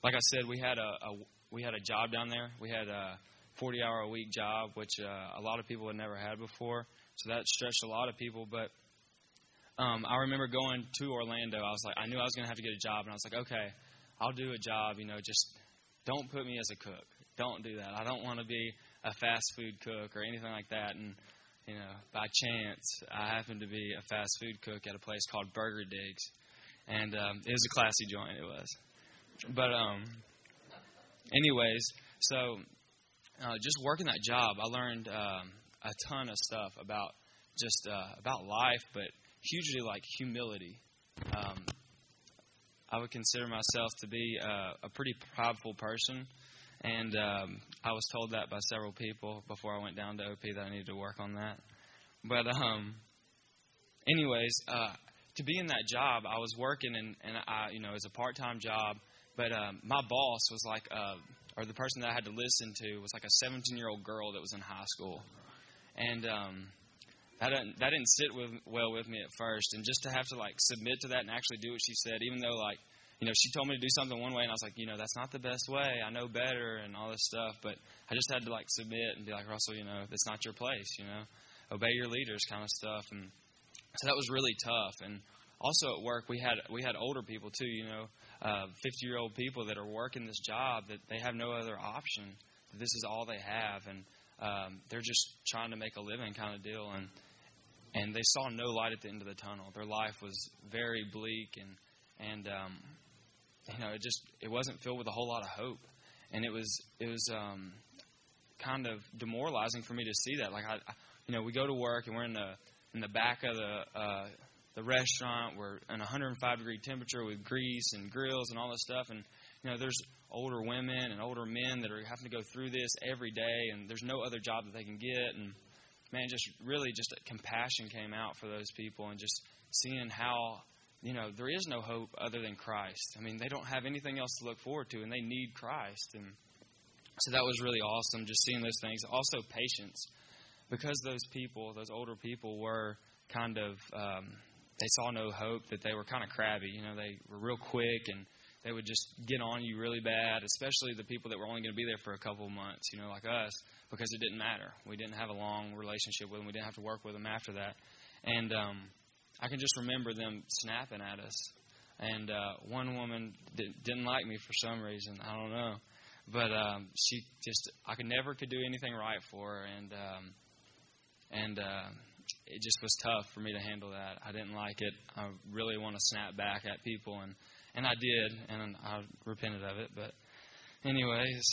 like I said, we had a job down there. We had a 40-hour-a-week job, which a lot of people had never had before. So that stretched a lot of people. But I remember going to Orlando. I knew I was going to have to get a job, and I was like, okay, I'll do a job. Just don't put me as a cook. Don't do that. I don't want to be a fast food cook or anything like that. And by chance, I happened to be a fast food cook at a place called Burger Digs, and it was a classy joint. It was. But anyways, so just working that job, I learned a ton of stuff about life, but hugely like humility. I would consider myself to be a pretty prideful person, and I was told that by several people before I went down to OP that I needed to work on that. But anyways, to be in that job, I was working, and I, it was a part-time job, but my boss was like, or the person that I had to listen to was like a 17-year-old girl that was in high school, and that didn't sit well with me at first, and just to have to like submit to that and actually do what she said, even though like, she told me to do something one way, and I was like, that's not the best way. I know better and all this stuff, but I just had to like submit and be like, Russell, that's not your place, obey your leaders kind of stuff, and so that was really tough. And also at work, we had older people too, 50-year-old people that are working this job that they have no other option. This is all they have, and they're just trying to make a living kind of deal, and they saw no light at the end of the tunnel. Their life was very bleak, and it wasn't filled with a whole lot of hope, and it was kind of demoralizing for me to see that. Like we go to work and we're in the back of the restaurant. We're in 105-degree temperature with grease and grills and all this stuff, and there's older women and older men that are having to go through this every day, and there's no other job that they can get. And man, just compassion came out for those people, and just seeing how there is no hope other than Christ. I mean, they don't have anything else to look forward to, and they need Christ. And so that was really awesome, just seeing those things. Also patience, because those older people were kind of they saw no hope, that they were kind of crabby. They were real quick, and they would just get on you really bad, especially the people that were only going to be there for a couple of months, like us, because it didn't matter. We didn't have a long relationship with them. We didn't have to work with them after that. And I can just remember them snapping at us. And one woman didn't like me for some reason. I don't know. But I never could do anything right for her. And it just was tough for me to handle that. I didn't like it. I really want to snap back at people, and I did, and I repented of it. But anyways,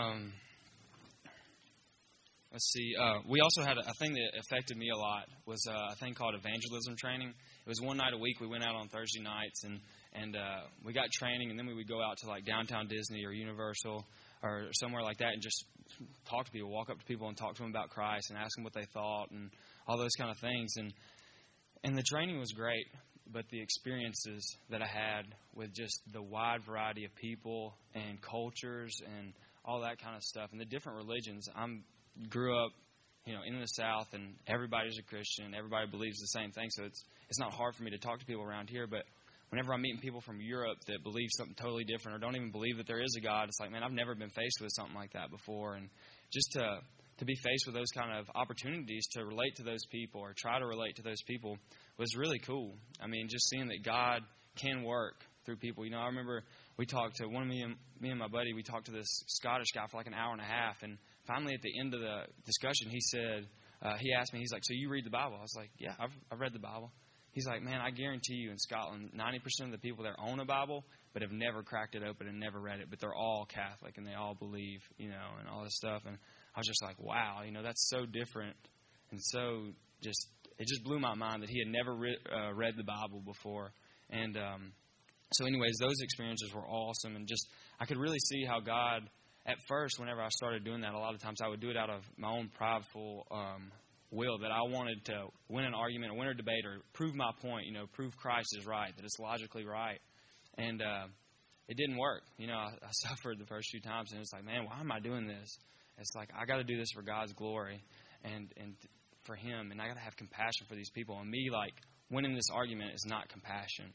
let's see. We also had a thing that affected me a lot was a thing called evangelism training. It was one night a week. We went out on Thursday nights, and we got training, and then we would go out to like downtown Disney or Universal or somewhere like that and just talk to people, walk up to people and talk to them about Christ and ask them what they thought and all those kind of things. And the training was great, but the experiences that I had with just the wide variety of people and cultures and all that kind of stuff and the different religions. Grew up, in the South, and everybody's a Christian. Everybody believes the same thing, so it's not hard for me to talk to people around here. But whenever I'm meeting people from Europe that believe something totally different or don't even believe that there is a God, it's like, man, I've never been faced with something like that before. And just to be faced with those kind of opportunities to relate to those people or try to relate to those people was really cool. I mean, just seeing that God can work through people. I remember we talked to me and my buddy, we talked to this Scottish guy for like an hour and a half, and finally at the end of the discussion, he said, he asked me, he's like, so you read the Bible? I was like, yeah, I've read the Bible. He's like, man, I guarantee you in Scotland, 90% of the people there own a Bible, but have never cracked it open and never read it, but they're all Catholic and they all believe, and all this stuff. And I was just like, wow, that's so different. And so it just blew my mind that he had never read the Bible before. And so anyways, those experiences were awesome. And just, I could really see how God, at first, whenever I started doing that, a lot of times I would do it out of my own prideful will, that I wanted to win an argument or win a debate or prove my point, prove Christ is right, that it's logically right. And it didn't work. I suffered the first few times, and it's like, man, why am I doing this? It's like, I got to do this for God's glory and for Him, and I got to have compassion for these people. And me, like, winning this argument is not compassion.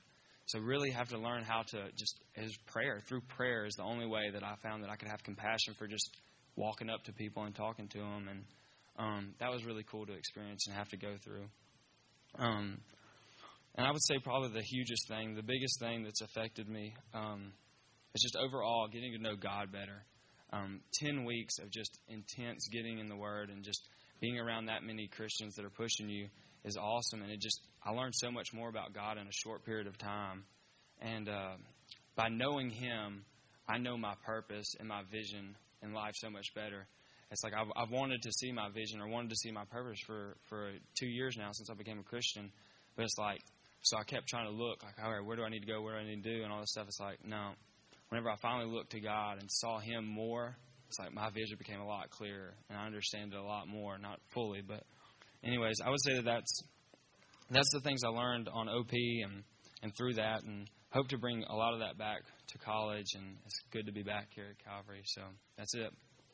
So really have to learn how to just, as prayer, through prayer is the only way that I found that I could have compassion for just walking up to people and talking to them. And that was really cool to experience and have to go through. And I would say probably the hugest thing, the biggest thing that's affected me is just overall getting to know God better. 10 weeks of just intense getting in the Word and just being around that many Christians that are pushing you is awesome. And I learned so much more about God in a short period of time. And by knowing Him, I know my purpose and my vision in life so much better. It's like I've wanted to see my vision or wanted to see my purpose for 2 years now since I became a Christian. But it's like, so I kept trying to look, like, all right, where do I need to go? What do I need to do? And all this stuff. It's like, no. Whenever I finally looked to God and saw Him more, it's like my vision became a lot clearer. And I understand it a lot more. Not fully, but anyways, I would say that's the things I learned on OP and through that. And hope to bring a lot of that back to college. And it's good to be back here at Calvary. So that's it.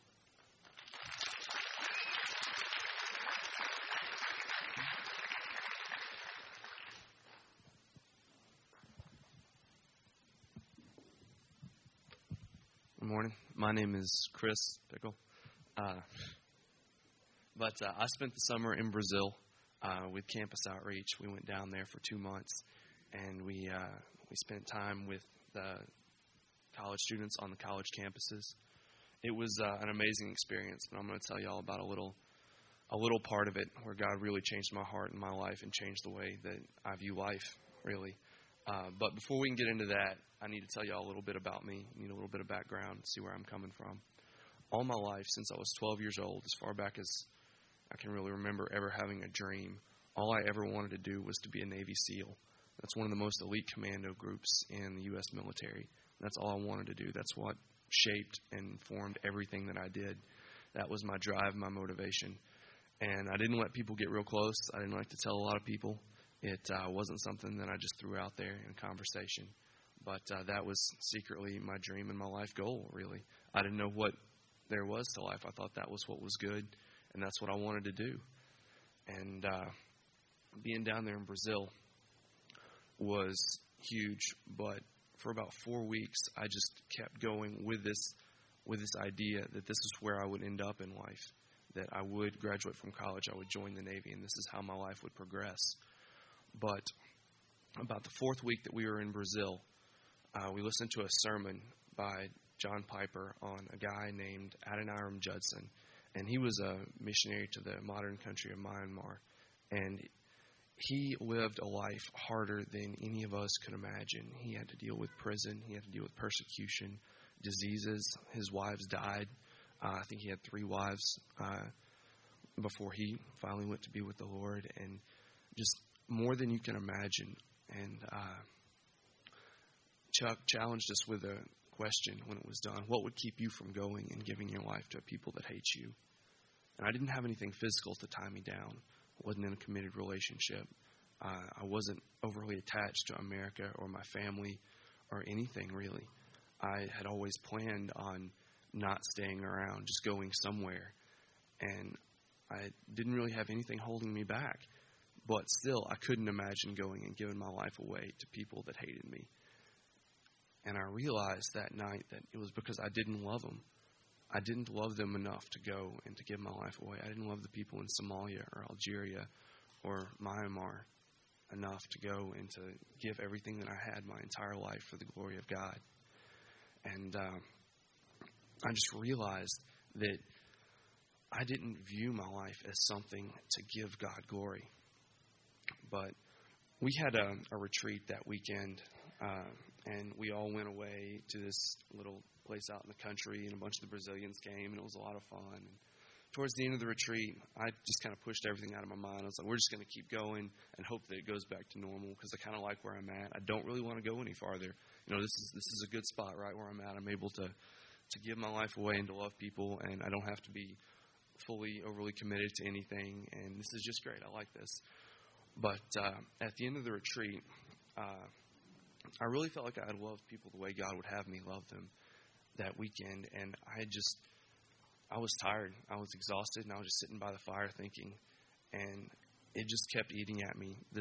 Good morning. My name is Chris Pickle. But I spent the summer in Brazil with Campus Outreach. We went down there for 2 months, and we spent time with the college students on the college campuses. It was an amazing experience, but I'm going to tell you all about a little part of it where God really changed my heart and my life and changed the way that I view life, really. But before we can get into that, I need to tell you all a little bit about me. I need a little bit of background, see where I'm coming from. All my life, since I was 12 years old, as far back as I can really remember ever having a dream, all I ever wanted to do was to be a Navy SEAL. That's one of the most elite commando groups in the U.S. military. That's all I wanted to do. That's what shaped and formed everything that I did. That was my drive, my motivation. And I didn't let people get real close. I didn't like to tell a lot of people. It wasn't something that I just threw out there in conversation. But that was secretly my dream and my life goal, really. I didn't know what there was to life. I thought that was what was good, and that's what I wanted to do. And being down there in Brazil was huge, but for about 4 weeks, I just kept going with this idea that this is where I would end up in life, that I would graduate from college, I would join the Navy, and this is how my life would progress. But about the 4th week that we were in Brazil, we listened to a sermon by John Piper on a guy named Adoniram Judson. And he was a missionary to the modern country of Myanmar. And he lived a life harder than any of us could imagine. He had to deal with prison. He had to deal with persecution, diseases. His wives died. I think he had 3 wives before he finally went to be with the Lord. And just more than you can imagine. And Chuck challenged us with a question when it was done. What would keep you from going and giving your life to people that hate you? And I didn't have anything physical to tie me down. I wasn't in a committed relationship. I wasn't overly attached to America or my family or anything, really. I had always planned on not staying around, just going somewhere. And I didn't really have anything holding me back. But still, I couldn't imagine going and giving my life away to people that hated me. And I realized that night that it was because I didn't love them. I didn't love them enough to go and to give my life away. I didn't love the people in Somalia or Algeria or Myanmar enough to go and to give everything that I had my entire life for the glory of God. And I just realized that I didn't view my life as something to give God glory. But we had a retreat that weekend, and we all went away to this little place out in the country, and a bunch of the Brazilians came, and it was a lot of fun. And towards the end of the retreat, I just kind of pushed everything out of my mind. I was like, we're just going to keep going and hope that it goes back to normal, because I kind of like where I'm at. I don't really want to go any farther. You know, this is a good spot right where I'm at. I'm able to give my life away and to love people, and I don't have to be fully overly committed to anything, and this is just great. I like this. But at the end of the retreat, I really felt like I had loved people the way God would have me love them that weekend. And I was tired. I was exhausted, and I was just sitting by the fire thinking. And it just kept eating at me, this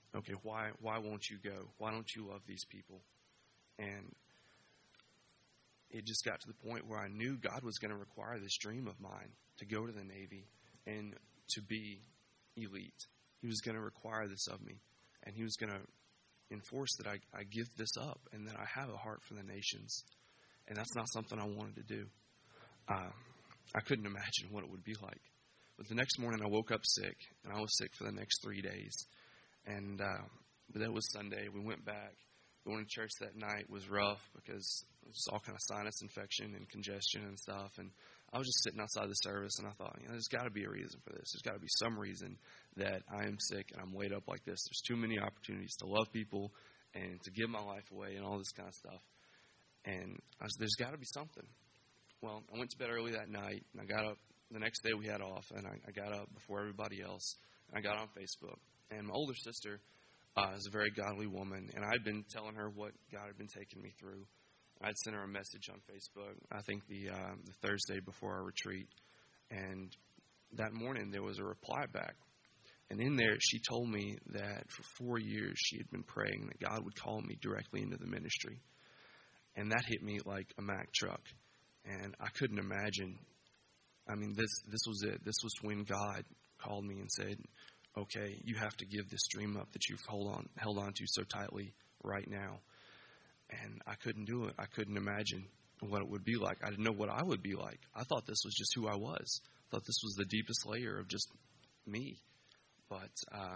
okay, why won't you go? Why don't you love these people? And it just got to the point where I knew God was going to require this dream of mine to go to the Navy and to be elite. He was going to require this of me. And He was going to enforce that I give this up and that I have a heart for the nations. And that's not something I wanted to do. I couldn't imagine what it would be like. But the next morning I woke up sick, and I was sick for the next 3 days. And but that was Sunday. We went back. Going to church that night was rough because it was all kind of sinus infection and congestion and stuff. And I was just sitting outside the service, and I thought, there's got to be a reason for this. There's got to be some reason that I am sick and I'm laid up like this. There's too many opportunities to love people and to give my life away and all this kind of stuff. And there's got to be something. Well, I went to bed early that night, and I got up the next day. We had off, and I got up before everybody else, and I got on Facebook. And my older sister is a very godly woman, and I'd been telling her what God had been taking me through. I'd sent her a message on Facebook, I think the Thursday before our retreat, and that morning there was a reply back. And in there, she told me that for 4 years she had been praying that God would call me directly into the ministry. And that hit me like a Mack truck. And I couldn't imagine. I mean, this was it. This was when God called me and said, okay, you have to give this dream up that you've held on to so tightly right now. And I couldn't do it. I couldn't imagine what it would be like. I didn't know what I would be like. I thought this was just who I was. I thought this was the deepest layer of just me. But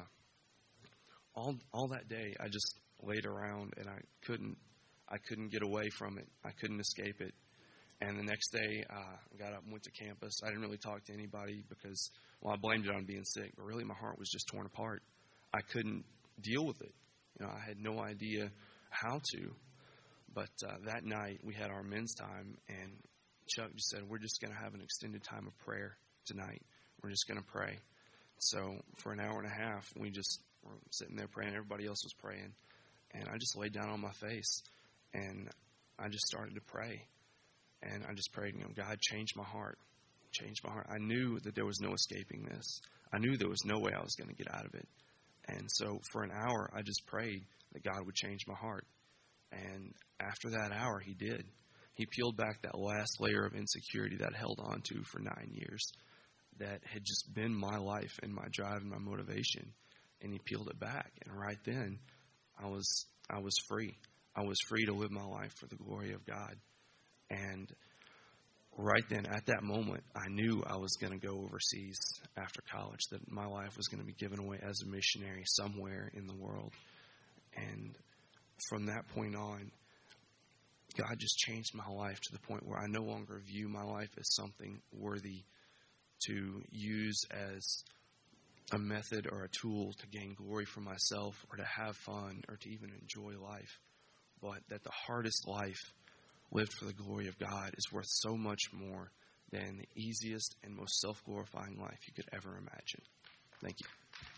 all that day, I just laid around, and I couldn't get away from it. I couldn't escape it. And the next day, I got up and went to campus. I didn't really talk to anybody because, I blamed it on being sick, but really my heart was just torn apart. I couldn't deal with it. I had no idea how to. But that night, we had our men's time, and Chuck just said, we're just going to have an extended time of prayer tonight. We're just going to pray. So for an hour and a half, we just were sitting there praying. Everybody else was praying. And I just laid down on my face, and I just started to pray. And I just prayed, God, change my heart. Change my heart. I knew that there was no escaping this. I knew there was no way I was going to get out of it. And so for an hour, I just prayed that God would change my heart. And after that hour, He did. He peeled back that last layer of insecurity that I held on to for 9 years, that had just been my life and my drive and my motivation. And He peeled it back. And right then, I was free. I was free to live my life for the glory of God. And right then, at that moment, I knew I was going to go overseas after college, that my life was going to be given away as a missionary somewhere in the world. And from that point on, God just changed my life to the point where I no longer view my life as something worthy to use as a method or a tool to gain glory for myself or to have fun or to even enjoy life, but that the hardest life lived for the glory of God is worth so much more than the easiest and most self-glorifying life you could ever imagine. Thank you.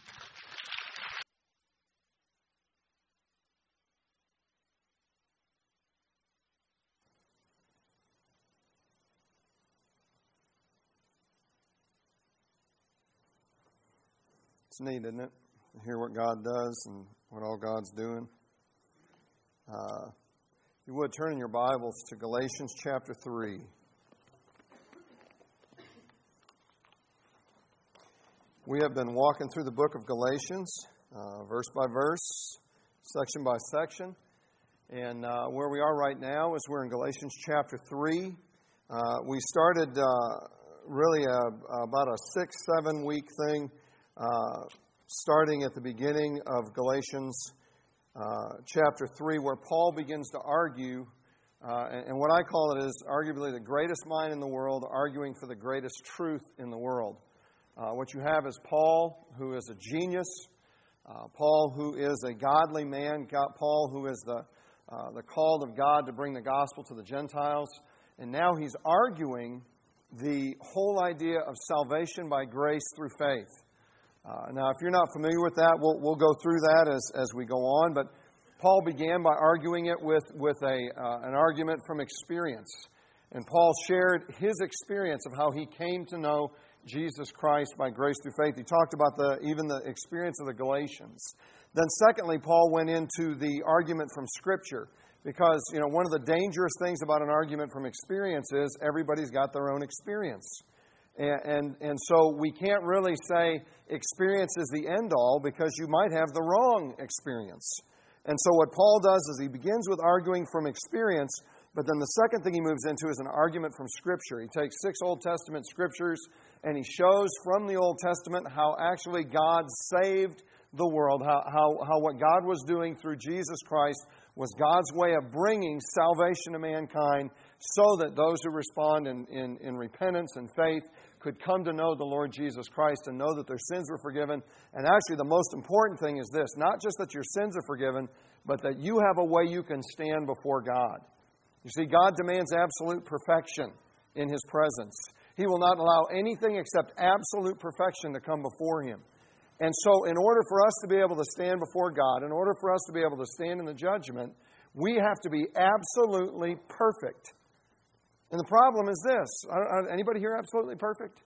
It's neat, isn't it? To hear what God does and what all God's doing. If you would, turn in your Bibles to Galatians chapter 3. We have been walking through the book of Galatians, verse by verse, section by section. And where we are right now is we're in Galatians chapter 3. We started really about a 6-7 week thing, starting at the beginning of Galatians chapter 3, where Paul begins to argue, and what I call it is arguably the greatest mind in the world arguing for the greatest truth in the world. What you have is Paul, who is a genius, Paul, who is a godly man, Paul, who is the called of God to bring the gospel to the Gentiles, and now he's arguing the whole idea of salvation by grace through faith. Now, if you're not familiar with that, we'll go through that as we go on. But Paul began by arguing it with an argument from experience. And Paul shared his experience of how he came to know Jesus Christ by grace through faith. He talked about even the experience of the Galatians. Then secondly, Paul went into the argument from Scripture. Because, one of the dangerous things about an argument from experience is everybody's got their own experience. And so we can't really say experience is the end-all because you might have the wrong experience. And so what Paul does is he begins with arguing from experience, but then the second thing he moves into is an argument from Scripture. He takes 6 Old Testament Scriptures and he shows from the Old Testament how actually God saved the world, how what God was doing through Jesus Christ was God's way of bringing salvation to mankind so that those who respond in repentance and faith could come to know the Lord Jesus Christ and know that their sins were forgiven. And actually the most important thing is this, not just that your sins are forgiven, but that you have a way you can stand before God. You see, God demands absolute perfection in His presence. He will not allow anything except absolute perfection to come before Him. And so in order for us to be able to stand before God, in order for us to be able to stand in the judgment, we have to be absolutely perfect. And the problem is this. Anybody here absolutely perfect?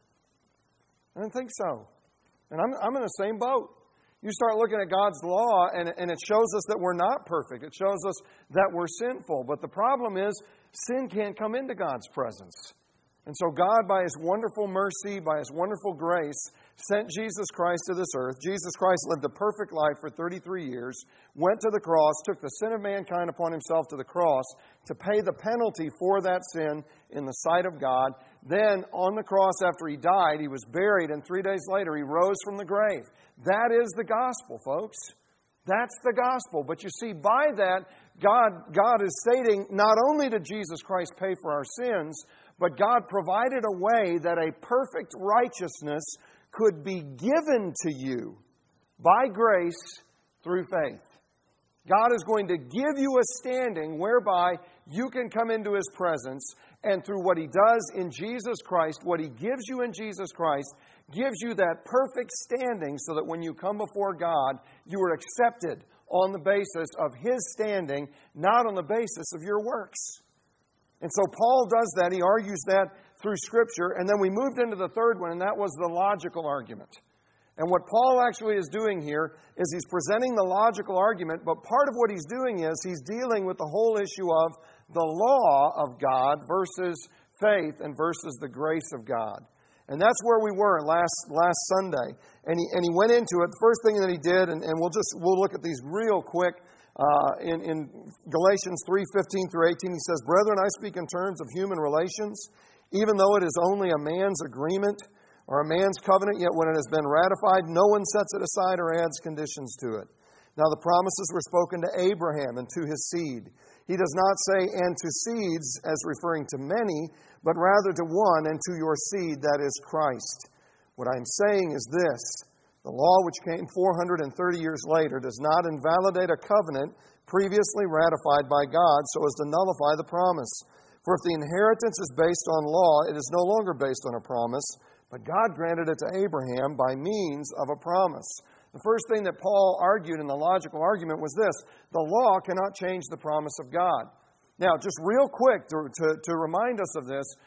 I don't think so. And I'm in the same boat. You start looking at God's law and it shows us that we're not perfect. It shows us that we're sinful. But the problem is sin can't come into God's presence. And so God, by His wonderful mercy, by His wonderful grace, sent Jesus Christ to this earth. Jesus Christ lived a perfect life for 33 years, went to the cross, took the sin of mankind upon Himself to the cross to pay the penalty for that sin in the sight of God. Then on the cross after He died, He was buried, and 3 days later He rose from the grave. That is the gospel, folks. That's the gospel. But you see, by that, God is stating not only did Jesus Christ pay for our sins, but God provided a way that a perfect righteousness could be given to you by grace through faith. God is going to give you a standing whereby you can come into His presence, and through what He does in Jesus Christ, what He gives you in Jesus Christ, gives you that perfect standing so that when you come before God, you are accepted on the basis of His standing, not on the basis of your works. And so Paul does that. He argues that through Scripture. And then we moved into the third one, and that was the logical argument. And what Paul actually is doing here is he's presenting the logical argument, but part of what he's doing is he's dealing with the whole issue of the law of God versus faith and versus the grace of God. And that's where we were last Sunday. And he went into it. The first thing that he did, and we'll look at these real quick. In Galatians 3:15 through 18, he says, "Brethren, I speak in terms of human relations, even though it is only a man's agreement or a man's covenant, yet when it has been ratified, no one sets it aside or adds conditions to it. Now the promises were spoken to Abraham and to his seed. He does not say, and to seeds, as referring to many, but rather to one, and to your seed, that is Christ. What I'm saying is this. The law which came 430 years later does not invalidate a covenant previously ratified by God so as to nullify the promise. For if the inheritance is based on law, it is no longer based on a promise, but God granted it to Abraham by means of a promise." The first thing that Paul argued in the logical argument was this: the law cannot change the promise of God. Now, just real quick to remind us of this,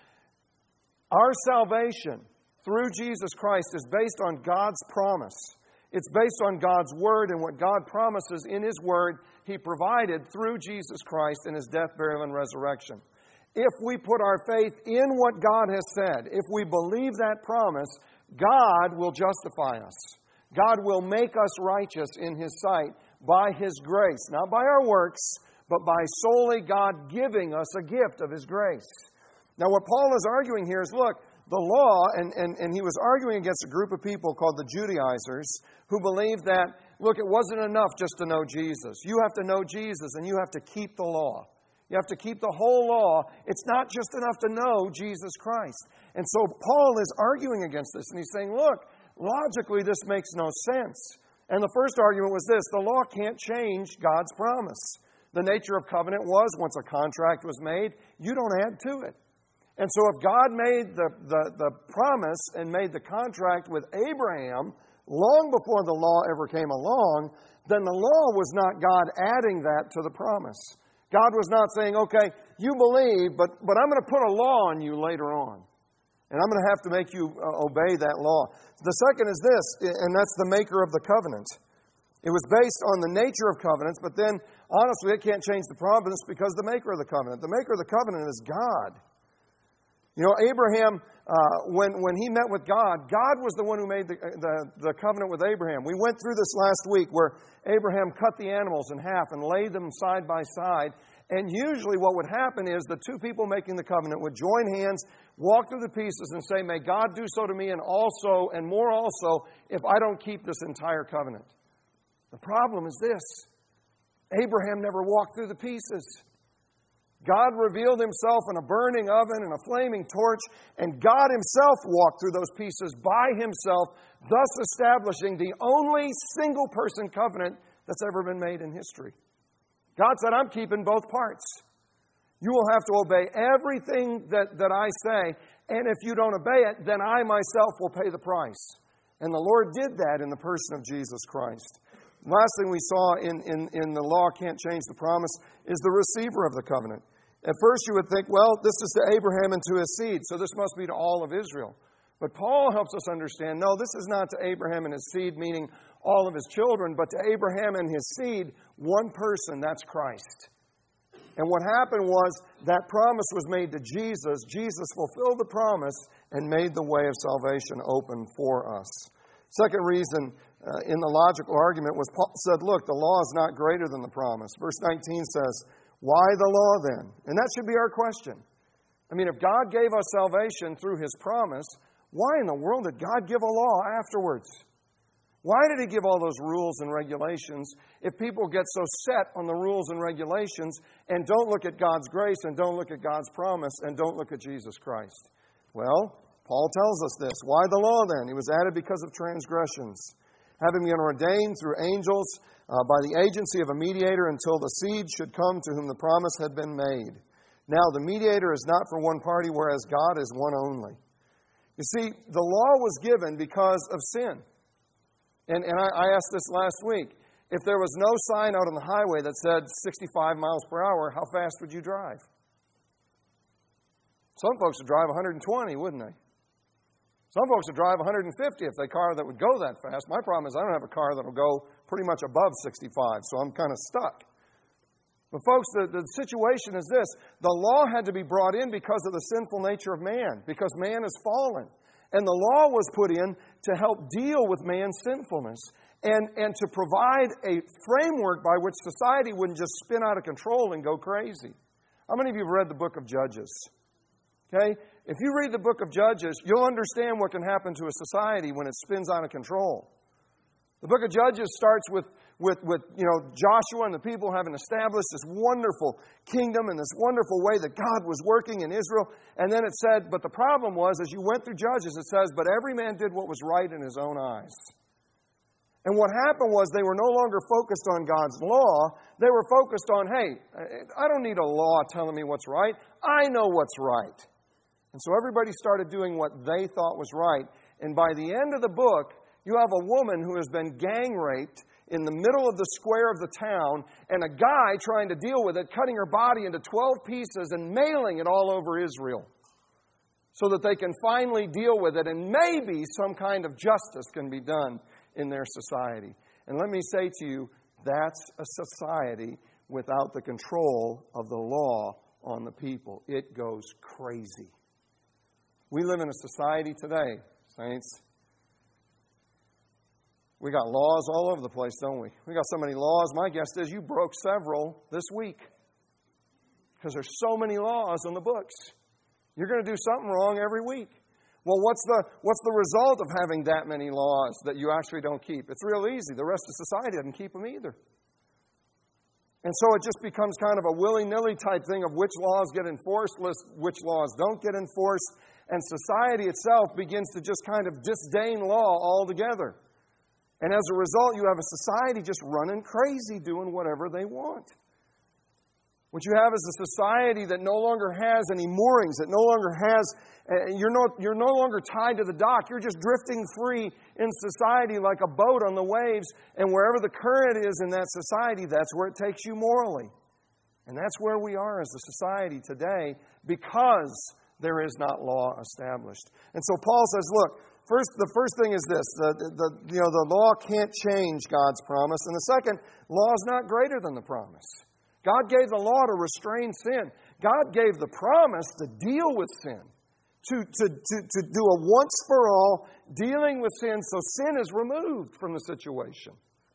our salvation through Jesus Christ is based on God's promise. It's based on God's Word and what God promises in His Word He provided through Jesus Christ in His death, burial, and resurrection. If we put our faith in what God has said, if we believe that promise, God will justify us. God will make us righteous in His sight by His grace. Not by our works, but by solely God giving us a gift of His grace. Now what Paul is arguing here is, look, the law, and he was arguing against a group of people called the Judaizers who believed that, look, it wasn't enough just to know Jesus. You have to know Jesus and you have to keep the law. You have to keep the whole law. It's not just enough to know Jesus Christ. And so Paul is arguing against this, and he's saying, look, logically this makes no sense. And the first argument was this: the law can't change God's promise. The nature of covenant was, once a contract was made, you don't add to it. And so if God made the promise and made the contract with Abraham long before the law ever came along, then the law was not God adding that to the promise. God was not saying, okay, you believe, but I'm going to put a law on you later on. And I'm going to have to make you obey that law. The second is this, and that's the maker of the covenant. It was based on the nature of covenants, but then, honestly, it can't change the providence because the maker of the covenant. The maker of the covenant is God. You know, Abraham, when he met with God, God was the one who made the covenant with Abraham. We went through this last week where Abraham cut the animals in half and laid them side by side. And usually what would happen is the two people making the covenant would join hands, walk through the pieces and say, may God do so to me and also, and more also, if I don't keep this entire covenant. The problem is this. Abraham never walked through the pieces. God revealed Himself in a burning oven and a flaming torch, and God Himself walked through those pieces by Himself, thus establishing the only single-person covenant that's ever been made in history. God said, I'm keeping both parts. You will have to obey everything that I say, and if you don't obey it, then I myself will pay the price. And the Lord did that in the person of Jesus Christ. Last thing we saw in the law can't change the promise is the receiver of the covenant. At first you would think, well, this is to Abraham and to his seed, so this must be to all of Israel. But Paul helps us understand, no, this is not to Abraham and his seed, meaning all of his children, but to Abraham and his seed, one person, that's Christ. And what happened was that promise was made to Jesus. Jesus fulfilled the promise and made the way of salvation open for us. Second reason in the logical argument was Paul said, look, the law is not greater than the promise. Verse 19 says, why the law then? And that should be our question. I mean, if God gave us salvation through His promise, why in the world did God give a law afterwards? Why did He give all those rules and regulations if people get so set on the rules and regulations and don't look at God's grace and don't look at God's promise and don't look at Jesus Christ? Well, Paul tells us this. Why the law then? It was added because of transgressions, having been ordained through angels by the agency of a mediator until the seed should come to whom the promise had been made. Now the mediator is not for one party, whereas God is one only. You see, the law was given because of sin. And I asked this last week. If there was no sign out on the highway that said 65 miles per hour, how fast would you drive? Some folks would drive 120, wouldn't they? Some folks would drive 150 if they had a car that would go that fast. My problem is I don't have a car that will go pretty much above 65, so I'm kind of stuck. But folks, the situation is this. The law had to be brought in because of the sinful nature of man, because man is fallen. And the law was put in to help deal with man's sinfulness and to provide a framework by which society wouldn't just spin out of control and go crazy. How many of you have read the book of Judges? Okay? If you read the book of Judges, you'll understand what can happen to a society when it spins out of control. The book of Judges starts with Joshua and the people having established this wonderful kingdom and this wonderful way that God was working in Israel. And then it said, but the problem was, as you went through Judges, it says, but every man did what was right in his own eyes. And what happened was they were no longer focused on God's law. They were focused on, hey, I don't need a law telling me what's right. I know what's right. And so everybody started doing what they thought was right. And by the end of the book, you have a woman who has been gang raped in the middle of the square of the town, and a guy trying to deal with it, cutting her body into 12 pieces and mailing it all over Israel so that they can finally deal with it, and maybe some kind of justice can be done in their society. And let me say to you, that's a society without the control of the law on the people. It goes crazy. We live in a society today, saints. We got laws all over the place, don't we? We got so many laws. My guess is you broke several this week because there's so many laws on the books. You're going to do something wrong every week. Well, what's the result of having that many laws that you actually don't keep? It's real easy. The rest of society doesn't keep them either. And so it just becomes kind of a willy-nilly type thing of which laws get enforced, which laws don't get enforced, and society itself begins to just kind of disdain law altogether. And as a result, you have a society just running crazy, doing whatever they want. What you have is a society that no longer has any moorings, that no longer has, you're no longer tied to the dock. You're just drifting free in society like a boat on the waves, and wherever the current is in that society, that's where it takes you morally. And that's where we are as a society today because there is not law established. And so Paul says, look, The first thing is this: the law can't change God's promise, and the second, law is not greater than the promise. God gave the law to restrain sin. God gave the promise to deal with sin, to do a once for all dealing with sin, so sin is removed from the situation.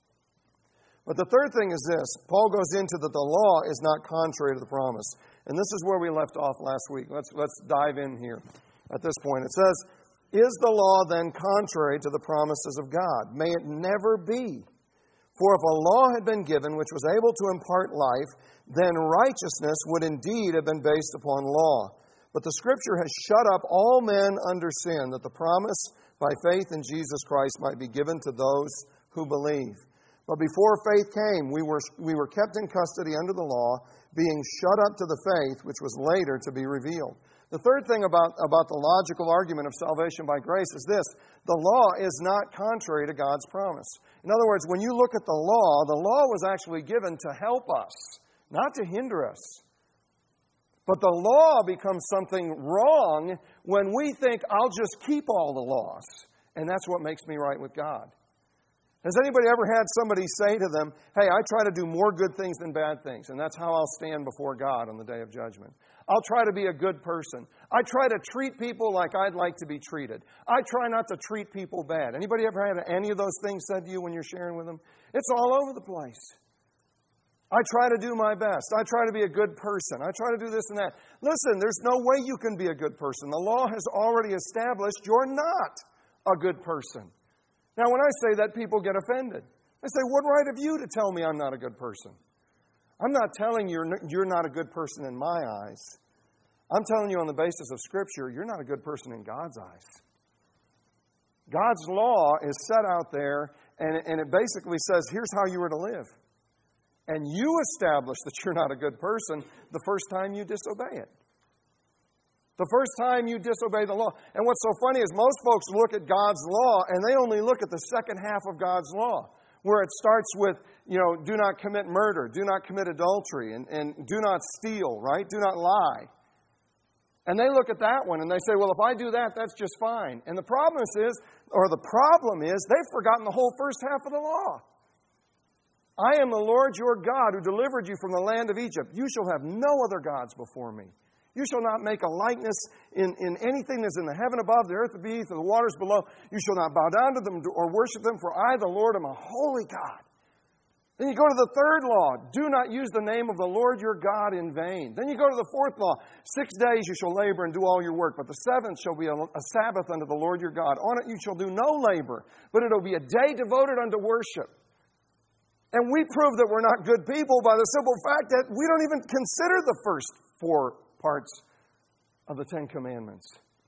But the third thing is this: Paul goes into that the law is not contrary to the promise, and this is where we left off last week. Let's dive in here at this point. It says, "Is the law then contrary to the promises of God? May it never be. For if a law had been given which was able to impart life, then righteousness would indeed have been based upon law. But the Scripture has shut up all men under sin, that the promise by faith in Jesus Christ might be given to those who believe. But before faith came, we were kept in custody under the law, being shut up to the faith which was later to be revealed." The third thing about the logical argument of salvation by grace is this: the law is not contrary to God's promise. In other words, when you look at the law was actually given to help us, not to hinder us. But the law becomes something wrong when we think, I'll just keep all the laws, and that's what makes me right with God. Has anybody ever had somebody say to them, hey, I try to do more good things than bad things, and that's how I'll stand before God on the day of judgment. I'll try to be a good person. I try to treat people like I'd like to be treated. I try not to treat people bad. Anybody ever had any of those things said to you when you're sharing with them? It's all over the place. I try to do my best. I try to be a good person. I try to do this and that. Listen, there's no way you can be a good person. The law has already established you're not a good person. Now, when I say that, people get offended. They say, what right have you to tell me I'm not a good person? I'm not telling you you're not a good person in my eyes. I'm telling you on the basis of Scripture, you're not a good person in God's eyes. God's law is set out there, and it basically says, here's how you are to live. And you establish that you're not a good person the first time you disobey it. The first time you disobey the law. And what's so funny is most folks look at God's law and they only look at the second half of God's law, where it starts with, do not commit murder, do not commit adultery, and do not steal, right? Do not lie. And they look at that one and they say, well, if I do that, that's just fine. And the problem is they've forgotten the whole first half of the law. I am the Lord your God who delivered you from the land of Egypt. You shall have no other gods before me. You shall not make a likeness in anything that is in the heaven above, the earth beneath, or the waters below. You shall not bow down to them or worship them, for I, the Lord, am a holy God. Then you go to the third law. Do not use the name of the Lord your God in vain. Then you go to the fourth law. 6 days you shall labor and do all your work, but the seventh shall be a Sabbath unto the Lord your God. On it you shall do no labor, but it will be a day devoted unto worship. And we prove that we're not good people by the simple fact that we don't even consider the first four parts of the Ten Commandments.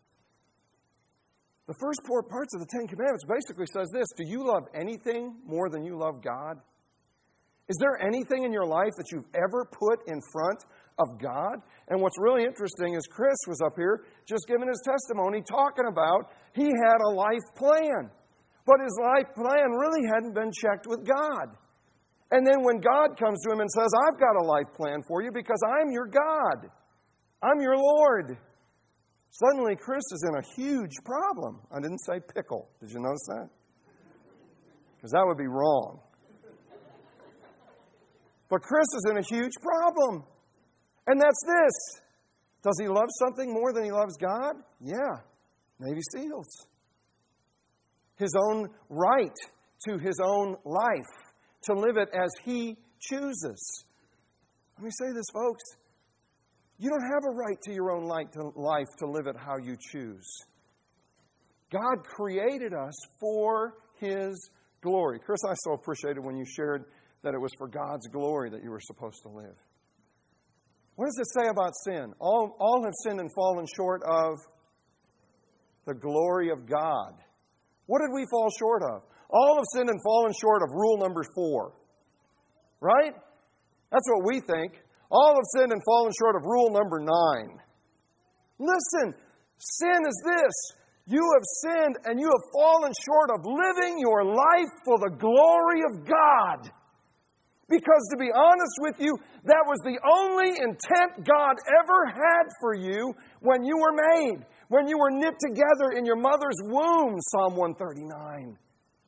The first four parts of the Ten Commandments basically says this: do you love anything more than you love God? Is there anything in your life that you've ever put in front of God? And what's really interesting is Chris was up here just giving his testimony, talking about he had a life plan. But his life plan really hadn't been checked with God. And then when God comes to him and says, I've got a life plan for you because I'm your God. I'm your Lord. Suddenly, Chris is in a huge problem. I didn't say pickle. Did you notice that? Because that would be wrong. But Chris is in a huge problem. And that's this. Does he love something more than he loves God? Yeah. Navy SEALs. His own right to his own life, to live it as he chooses. Let me say this, folks. You don't have a right to your own life to live it how you choose. God created us for His glory. Chris, I so appreciated when you shared that it was for God's glory that you were supposed to live. What does it say about sin? All have sinned and fallen short of the glory of God. What did we fall short of? All have sinned and fallen short of rule number 4. Right? That's what we think. All have sinned and fallen short of rule number 9. Listen, sin is this. You have sinned and you have fallen short of living your life for the glory of God. Because to be honest with you, that was the only intent God ever had for you when you were made, when you were knit together in your mother's womb, Psalm 139.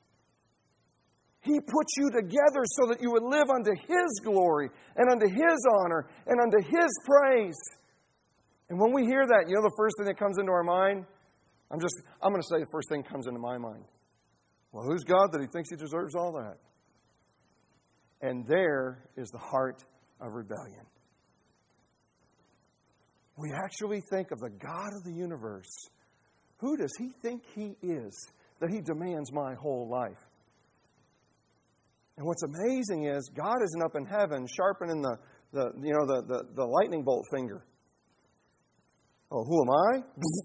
He put you together so that you would live unto His glory and unto His honor and unto His praise. And when we hear that, you know the first thing that comes into our mind? I'm going to say the first thing that comes into my mind. Well, who's God that He thinks He deserves all that? And there is the heart of rebellion. We actually think of the God of the universe. Who does He think He is that He demands my whole life? And what's amazing is God isn't up in heaven sharpening the lightning bolt finger. Oh, who am I?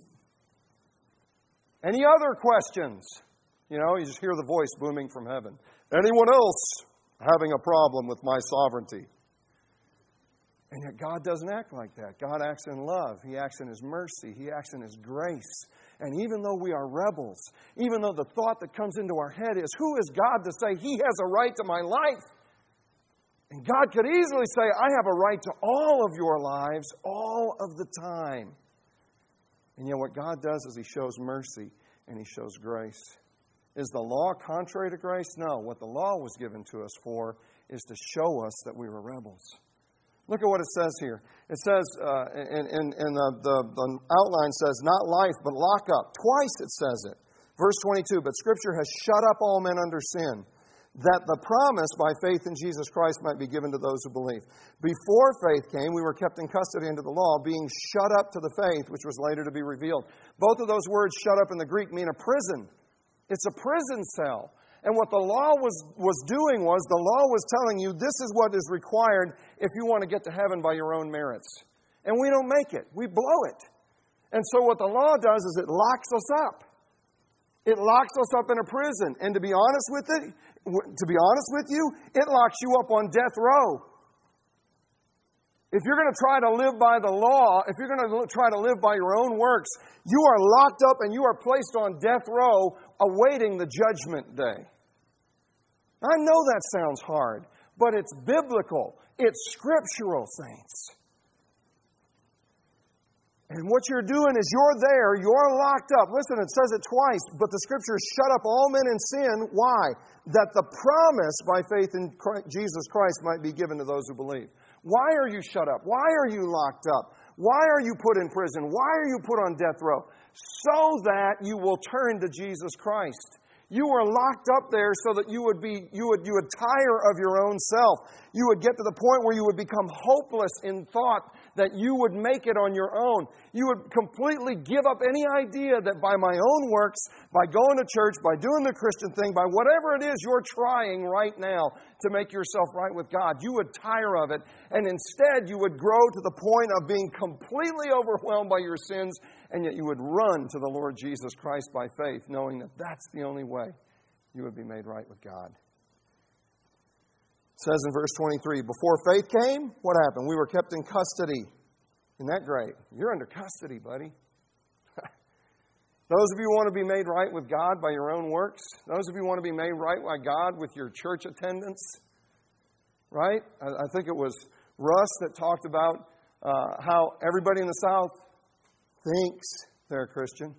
Any other questions? You just hear the voice booming from heaven. Anyone else having a problem with my sovereignty? And yet God doesn't act like that. God acts in love. He acts in His mercy. He acts in His grace. And even though we are rebels, even though the thought that comes into our head is, who is God to say He has a right to my life? And God could easily say, I have a right to all of your lives, all of the time. And yet what God does is He shows mercy and He shows grace. Is the law contrary to grace? No. What the law was given to us for is to show us that we were rebels. Look at what it says here. It says, the outline says, not life, but lock up. Twice it says it. Verse 22, but Scripture has shut up all men under sin, that the promise by faith in Jesus Christ might be given to those who believe. Before faith came, we were kept in custody under the law, being shut up to the faith which was later to be revealed. Both of those words, shut up in the Greek, mean a prison. It's a prison cell. And what the law was doing was, the law was telling you, this is what is required if you want to get to heaven by your own merits. And we don't make it. We blow it. And so what the law does is it locks us up. It locks us up in a prison. And to be honest with you, it locks you up on death row. If you're going to try to live by the law, if you're going to try to live by your own works, you are locked up and you are placed on death row awaiting the judgment day. I know that sounds hard, but it's biblical. It's scriptural, saints. And what you're doing is you're there, you're locked up. Listen, it says it twice, but the Scriptures shut up all men in sin. Why? That the promise by faith in Jesus Christ might be given to those who believe. Why are you shut up? Why are you locked up? Why are you put in prison? Why are you put on death row? So that you will turn to Jesus Christ. You were locked up there so that you would tire of your own self. You would get to the point where you would become hopeless in thought that you would make it on your own. You would completely give up any idea that by my own works, by going to church, by doing the Christian thing, by whatever it is you're trying right now to make yourself right with God, you would tire of it. And instead, you would grow to the point of being completely overwhelmed by your sins, and yet you would run to the Lord Jesus Christ by faith, knowing that that's the only way you would be made right with God. It says in verse 23, before faith came, what happened? We were kept in custody. Isn't that great? You're under custody, buddy. Those of you who want to be made right with God by your own works, those of you who want to be made right by God with your church attendance, right? I think it was Russ that talked about how everybody in the South thinks they're a Christian.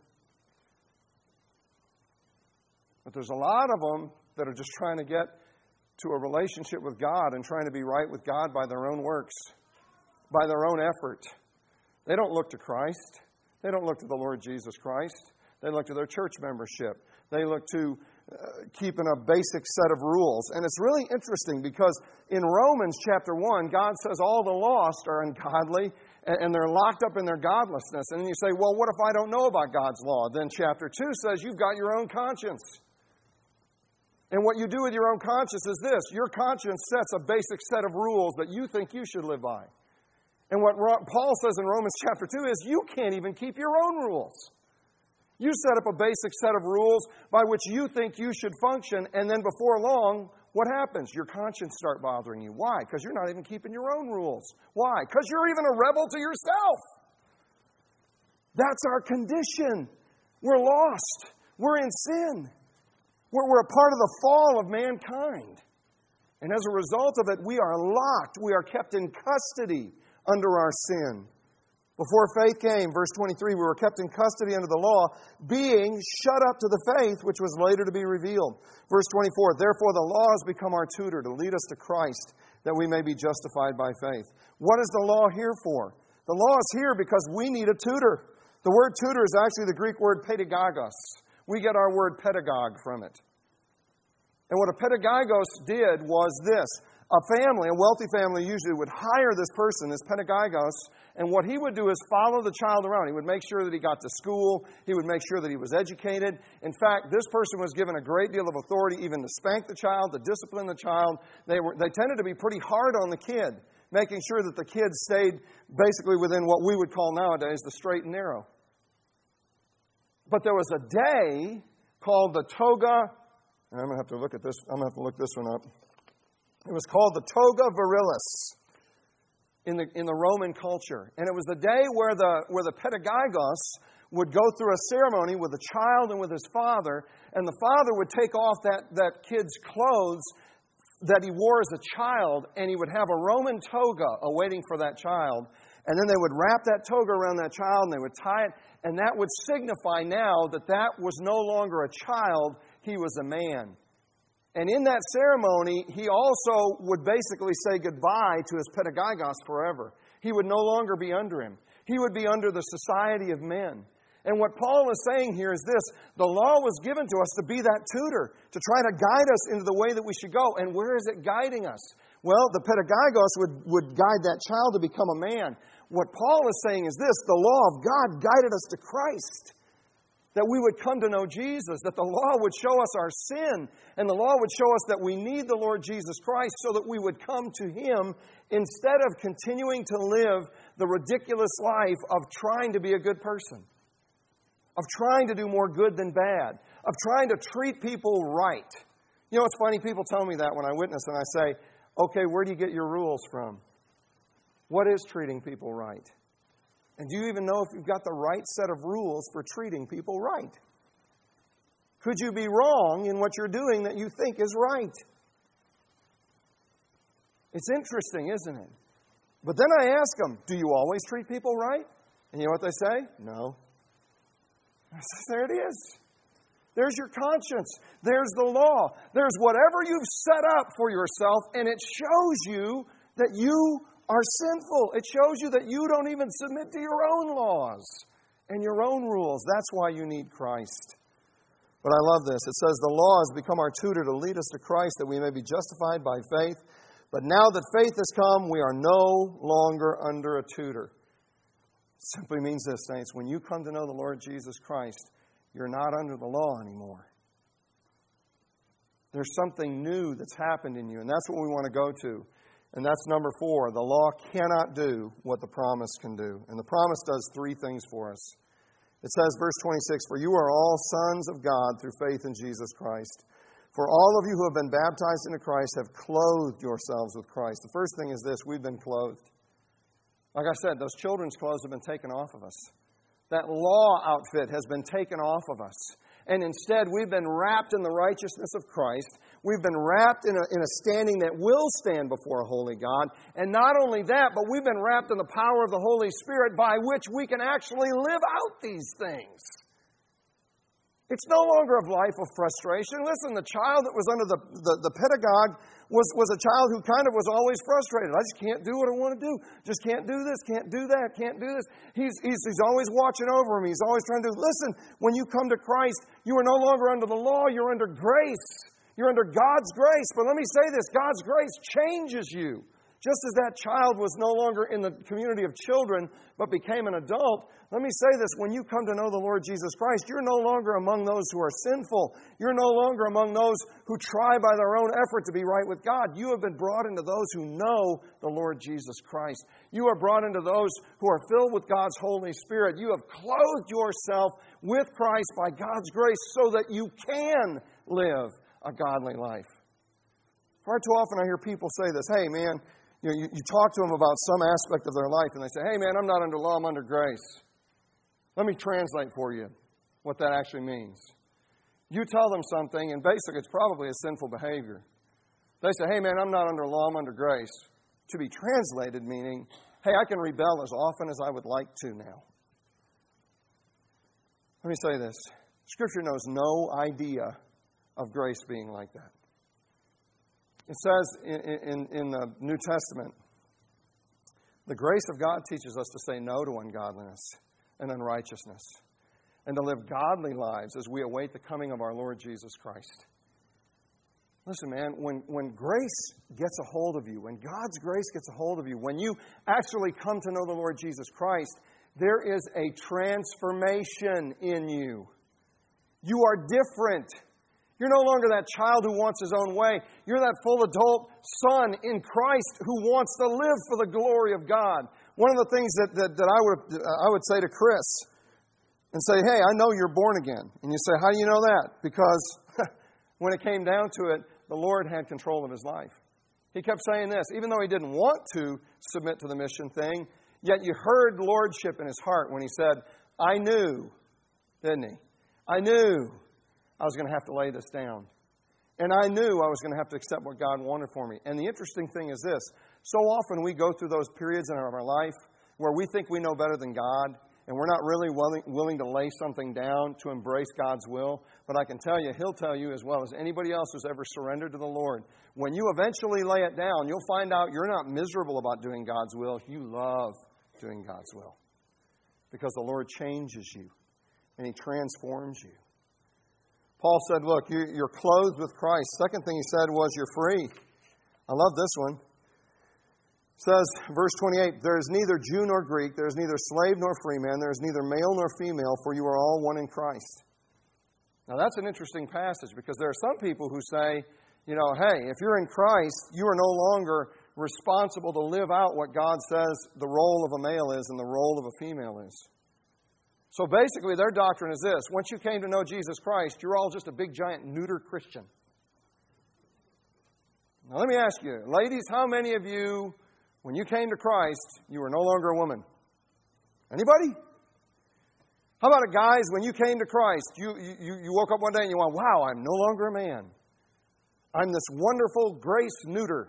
But there's a lot of them that are just trying to get to a relationship with God and trying to be right with God by their own works, by their own effort. They don't look to Christ. They don't look to the Lord Jesus Christ. They look to their church membership. They look to keeping a basic set of rules. And it's really interesting because in Romans chapter 1, God says all the lost are ungodly and they're locked up in their godlessness. And then you say, well, what if I don't know about God's law? Then chapter 2 says you've got your own conscience. And what you do with your own conscience is this. Your conscience sets a basic set of rules that you think you should live by. And what Paul says in Romans chapter 2 is you can't even keep your own rules. You set up a basic set of rules by which you think you should function, and then before long, what happens? Your conscience starts bothering you. Why? Because you're not even keeping your own rules. Why? Because you're even a rebel to yourself. That's our condition. We're lost. We're in sin. We're a part of the fall of mankind. And as a result of it, we are locked. We are kept in custody under our sin. Before faith came, verse 23, we were kept in custody under the law, being shut up to the faith which was later to be revealed. Verse 24, therefore the law has become our tutor to lead us to Christ, that we may be justified by faith. What is the law here for? The law is here because we need a tutor. The word tutor is actually the Greek word pedagogos. We get our word pedagogue from it. And what a pedagogos did was this. A family, a wealthy family usually would hire this person, this pedagogos, and what he would do is follow the child around. He would make sure that he got to school. He would make sure that he was educated. In fact, this person was given a great deal of authority even to spank the child, to discipline the child. They tended to be pretty hard on the kid, making sure that the kid stayed basically within what we would call nowadays the straight and narrow. But there was a day called the toga, and I'm going to have to look at this. I'm going to have to look this one up. It was called the toga virilis in the Roman culture. And it was the day where the pedagogos would go through a ceremony with the child and with his father, and the father would take off that kid's clothes that he wore as a child, and he would have a Roman toga awaiting for that child. And then they would wrap that toga around that child, and they would tie it, and that would signify now that that was no longer a child, he was a man. And in that ceremony, he also would basically say goodbye to his pedagogos forever. He would no longer be under him. He would be under the society of men. And what Paul is saying here is this: the law was given to us to be that tutor, to try to guide us into the way that we should go. And where is it guiding us? Well, the pedagogos would guide that child to become a man. What Paul is saying is this: the law of God guided us to Christ. That we would come to know Jesus, that the law would show us our sin, and the law would show us that we need the Lord Jesus Christ so that we would come to Him instead of continuing to live the ridiculous life of trying to be a good person, of trying to do more good than bad, of trying to treat people right. You know, it's funny, people tell me that when I witness and I say, okay, where do you get your rules from? What is treating people right? And do you even know if you've got the right set of rules for treating people right? Could you be wrong in what you're doing that you think is right? It's interesting, isn't it? But then I ask them, do you always treat people right? And you know what they say? No. There it is. There's your conscience. There's the law. There's whatever you've set up for yourself, and it shows you that you are sinful. It shows you that you don't even submit to your own laws and your own rules. That's why you need Christ. But I love this. It says, the law has become our tutor to lead us to Christ that we may be justified by faith. But now that faith has come, we are no longer under a tutor. It simply means this, saints. When you come to know the Lord Jesus Christ, you're not under the law anymore. There's something new that's happened in you, and that's what we want to go to. And that's number 4. The law cannot do what the promise can do. And the promise does 3 things for us. It says, verse 26, for you are all sons of God through faith in Jesus Christ. For all of you who have been baptized into Christ have clothed yourselves with Christ. The first thing is this: we've been clothed. Like I said, those children's clothes have been taken off of us. That law outfit has been taken off of us. And instead, we've been wrapped in the righteousness of Christ. We've been wrapped in a standing that will stand before a holy God. And not only that, but we've been wrapped in the power of the Holy Spirit by which we can actually live out these things. It's no longer a life of frustration. Listen, the child that was under the pedagogue was a child who kind of was always frustrated. I just can't do what I want to do. Just can't do this, can't do that, can't do this. He's always watching over him. He's always trying to do. Listen, when you come to Christ, you are no longer under the law. You're under grace. You're under God's grace. But let me say this: God's grace changes you. Just as that child was no longer in the community of children, but became an adult, let me say this: when you come to know the Lord Jesus Christ, you're no longer among those who are sinful. You're no longer among those who try by their own effort to be right with God. You have been brought into those who know the Lord Jesus Christ. You are brought into those who are filled with God's Holy Spirit. You have clothed yourself with Christ by God's grace so that you can live a godly life. Far too often I hear people say this: hey man, you talk to them about some aspect of their life and they say, hey man, I'm not under law, I'm under grace. Let me translate for you what that actually means. You tell them something and basically it's probably a sinful behavior. They say, hey man, I'm not under law, I'm under grace. To be translated meaning, Hey, I can rebel as often as I would like to now. Let me say this. Scripture knows no idea of grace being like that. It says in the New Testament, the grace of God teaches us to say no to ungodliness and unrighteousness and to live godly lives as we await the coming of our Lord Jesus Christ. Listen, man, when grace gets a hold of you, when God's grace gets a hold of you, when you actually come to know the Lord Jesus Christ, there is a transformation in you. You are different. You're no longer that child who wants his own way. You're that full adult son in Christ who wants to live for the glory of God. One of the things that I would say to Chris and say, hey, I know you're born again. And you say, how do you know that? Because when it came down to it, the Lord had control of his life. He kept saying this, even though he didn't want to submit to the mission thing, yet you heard lordship in his heart when he said, I knew, didn't he? I knew I was going to have to lay this down. And I knew I was going to have to accept what God wanted for me. And the interesting thing is this. So often we go through those periods in our life where we think we know better than God, and we're not really willing to lay something down to embrace God's will. But I can tell you, He'll tell you as well as anybody else who's ever surrendered to the Lord, when you eventually lay it down, you'll find out you're not miserable about doing God's will. You love doing God's will. Because the Lord changes you, and He transforms you. Paul said, look, you're clothed with Christ. Second thing he said was, you're free. I love this one. It says, verse 28, there is neither Jew nor Greek, there is neither slave nor free man, there is neither male nor female, for you are all one in Christ. Now that's an interesting passage, because there are some people who say, hey, if you're in Christ, you are no longer responsible to live out what God says the role of a male is and the role of a female is. So basically, their doctrine is this. Once you came to know Jesus Christ, you're all just a big, giant, neuter Christian. Now, let me ask you, ladies, how many of you, when you came to Christ, you were no longer a woman? Anybody? How about it, guys, when you came to Christ, you woke up one day and you went, wow, I'm no longer a man. I'm this wonderful grace neuter.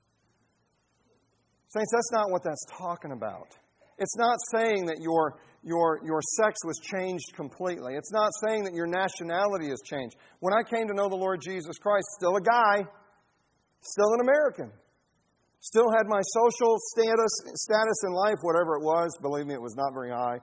Saints, that's not what that's talking about. It's not saying that your sex was changed completely. It's not saying that your nationality has changed. When I came to know the Lord Jesus Christ, still a guy, still an American, still had my social status in life, whatever it was. Believe me, it was not very high.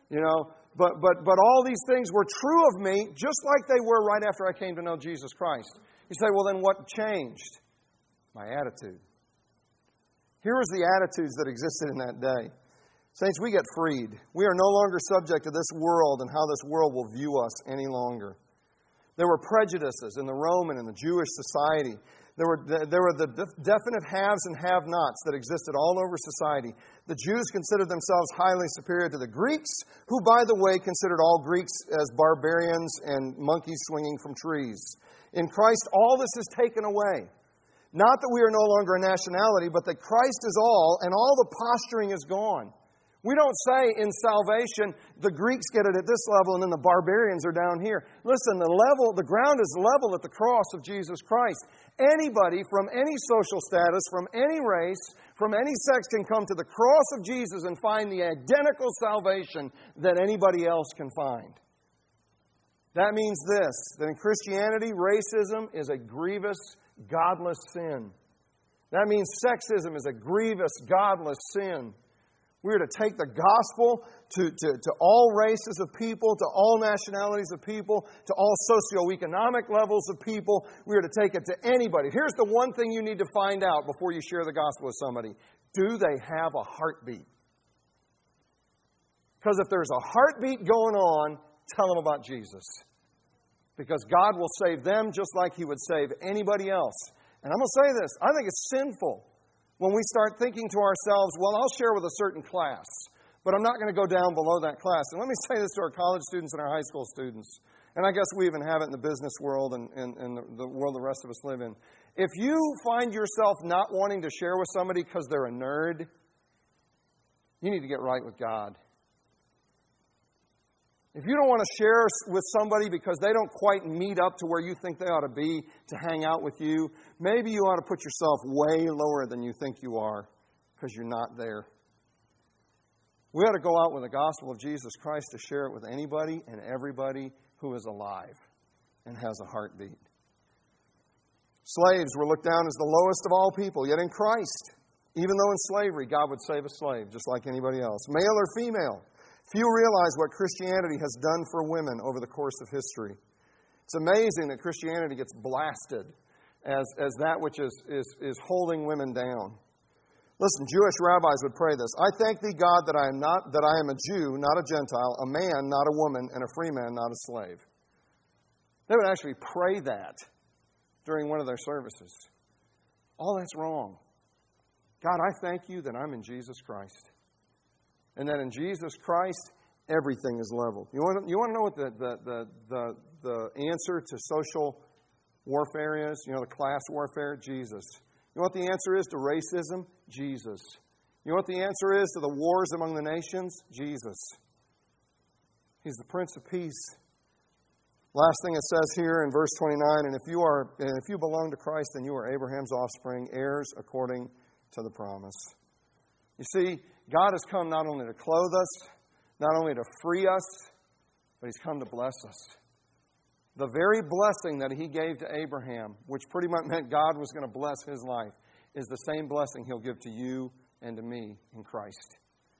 But all these things were true of me, just like they were right after I came to know Jesus Christ. You say, well, then what changed? My attitude. Here was the attitudes that existed in that day. Saints, we get freed. We are no longer subject to this world and how this world will view us any longer. There were prejudices in the Roman and the Jewish society. There were the definite haves and have-nots that existed all over society. The Jews considered themselves highly superior to the Greeks, who, by the way, considered all Greeks as barbarians and monkeys swinging from trees. In Christ, all this is taken away. Not that we are no longer a nationality, but that Christ is all, and all the posturing is gone. We don't say in salvation, the Greeks get it at this level and then the barbarians are down here. Listen, the ground is level at the cross of Jesus Christ. Anybody from any social status, from any race, from any sex can come to the cross of Jesus and find the identical salvation that anybody else can find. That means this, that in Christianity, racism is a grievous, godless sin. That means sexism is a grievous, godless sin. We are to take the gospel to all races of people, to all nationalities of people, to all socioeconomic levels of people. We are to take it to anybody. Here's the one thing you need to find out before you share the gospel with somebody. Do they have a heartbeat? Because if there's a heartbeat going on, tell them about Jesus. Because God will save them just like He would save anybody else. And I'm going to say this. I think it's sinful when we start thinking to ourselves, well, I'll share with a certain class, but I'm not going to go down below that class. And let me say this to our college students and our high school students. And I guess we even have it in the business world and the world the rest of us live in. If you find yourself not wanting to share with somebody because they're a nerd, you need to get right with God. If you don't want to share with somebody because they don't quite meet up to where you think they ought to be to hang out with you, maybe you ought to put yourself way lower than you think you are because you're not there. We ought to go out with the gospel of Jesus Christ to share it with anybody and everybody who is alive and has a heartbeat. Slaves were looked down as the lowest of all people, yet in Christ, even though in slavery, God would save a slave just like anybody else. Male or female, few realize what Christianity has done for women over the course of history. It's amazing that Christianity gets blasted as that which is holding women down. Listen, Jewish rabbis would pray this: I thank thee, God, that I am a Jew, not a Gentile, a man, not a woman, and a free man, not a slave. They would actually pray that during one of their services. All that's wrong. God, I thank you that I'm in Jesus Christ. And that in Jesus Christ, everything is leveled. You want to know what the answer to social warfare is? You know, the class warfare? Jesus. You know what the answer is to racism? Jesus. You know what the answer is to the wars among the nations? Jesus. He's the Prince of Peace. Last thing it says here in verse 29, and if you belong to Christ, then you are Abraham's offspring, heirs according to the promise. You see, God has come not only to clothe us, not only to free us, but He's come to bless us. The very blessing that He gave to Abraham, which pretty much meant God was going to bless his life, is the same blessing He'll give to you and to me in Christ.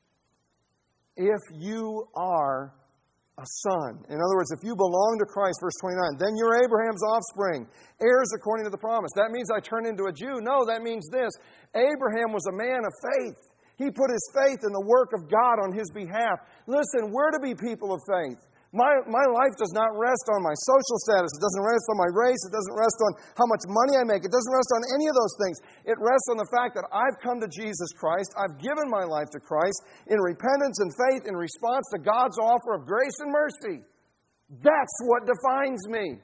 If you are a son, in other words, if you belong to Christ, verse 29, then you're Abraham's offspring, heirs according to the promise. That means I turn into a Jew? No, that means this: Abraham was a man of faith. He put his faith in the work of God on his behalf. Listen, we're to be people of faith. My life does not rest on my social status. It doesn't rest on my race. It doesn't rest on how much money I make. It doesn't rest on any of those things. It rests on the fact that I've come to Jesus Christ. I've given my life to Christ in repentance and faith in response to God's offer of grace and mercy. That's what defines me.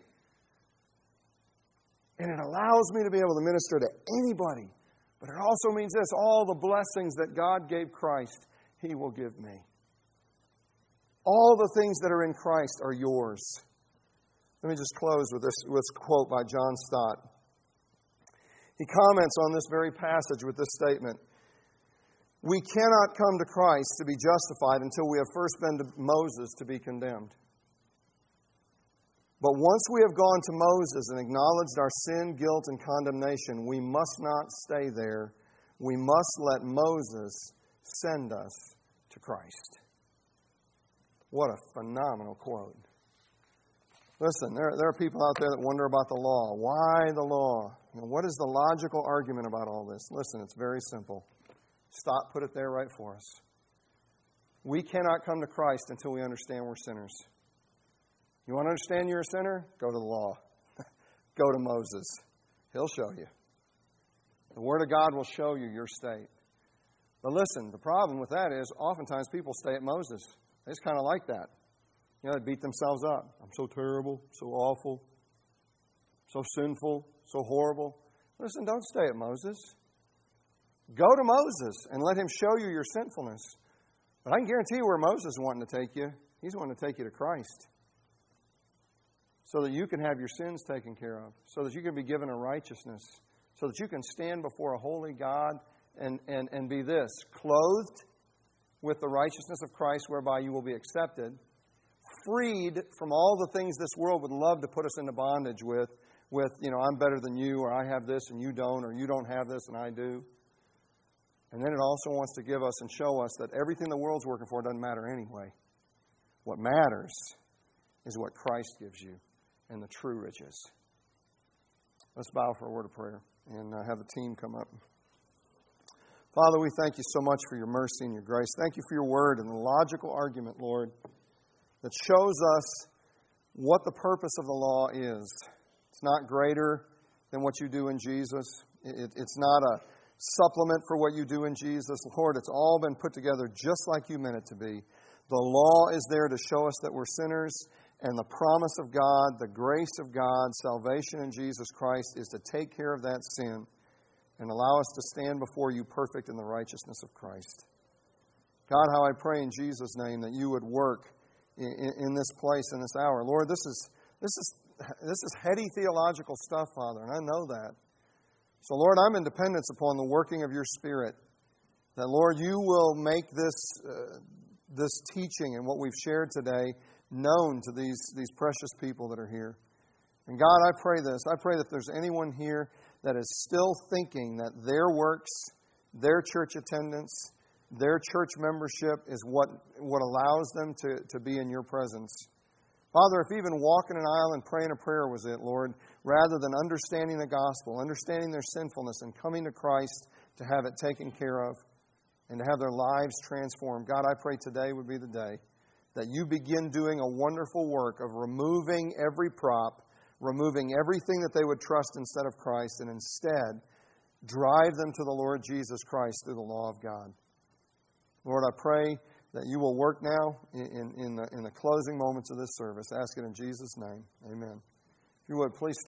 And it allows me to be able to minister to anybody. But it also means this: all the blessings that God gave Christ, He will give me. All the things that are in Christ are yours. Let me just close with this quote by John Stott. He comments on this very passage with this statement: we cannot come to Christ to be justified until we have first been to Moses to be condemned. But once we have gone to Moses and acknowledged our sin, guilt, and condemnation, we must not stay there. We must let Moses send us to Christ. What a phenomenal quote. Listen, there are people out there that wonder about the law. Why the law? You know, what is the logical argument about all this? Listen, it's very simple. Stott put it there right for us. We cannot come to Christ until we understand we're sinners. You want to understand you're a sinner? Go to the law. Go to Moses. He'll show you. The Word of God will show you your state. But listen, the problem with that is oftentimes people stay at Moses. They just kind of like that. You know, they beat themselves up. I'm so terrible, so awful, so sinful, so horrible. Listen, don't stay at Moses. Go to Moses and let him show you your sinfulness. But I can guarantee you where Moses is wanting to take you. He's wanting to take you to Christ. So that you can have your sins taken care of. So that you can be given a righteousness. So that you can stand before a holy God and be this: clothed with the righteousness of Christ, whereby you will be accepted, freed from all the things this world would love to put us into bondage with, you know, I'm better than you, or I have this and you don't, or you don't have this and I do. And then it also wants to give us and show us that everything the world's working for doesn't matter anyway. What matters is what Christ gives you and the true riches. Let's bow for a word of prayer and have the team come up. Father, we thank you so much for your mercy and your grace. Thank you for your word and the logical argument, Lord, that shows us what the purpose of the law is. It's not greater than what you do in Jesus. It's not a supplement for what you do in Jesus. Lord, it's all been put together just like you meant it to be. The law is there to show us that we're sinners, and the promise of God, the grace of God, salvation in Jesus Christ is to take care of that sin and allow us to stand before you perfect in the righteousness of Christ. God, how I pray in Jesus' name that you would work in this place, in this hour. Lord, this is heady theological stuff, Father, and I know that. So, Lord, I'm in dependence upon the working of your Spirit, That, Lord, you will make this teaching and what we've shared today known to these precious people that are here. And God, I pray this. I pray that if there's anyone here that is still thinking that their works, their church attendance, their church membership is what allows them to be in your presence. Father, if even walking an aisle and praying a prayer was it, Lord, rather than understanding the gospel, understanding their sinfulness and coming to Christ to have it taken care of and to have their lives transformed, God, I pray today would be the day that you begin doing a wonderful work of removing every prop, removing everything that they would trust instead of Christ, and instead drive them to the Lord Jesus Christ through the law of God. Lord, I pray that you will work now in the closing moments of this service. I ask it in Jesus' name. Amen. If you would, please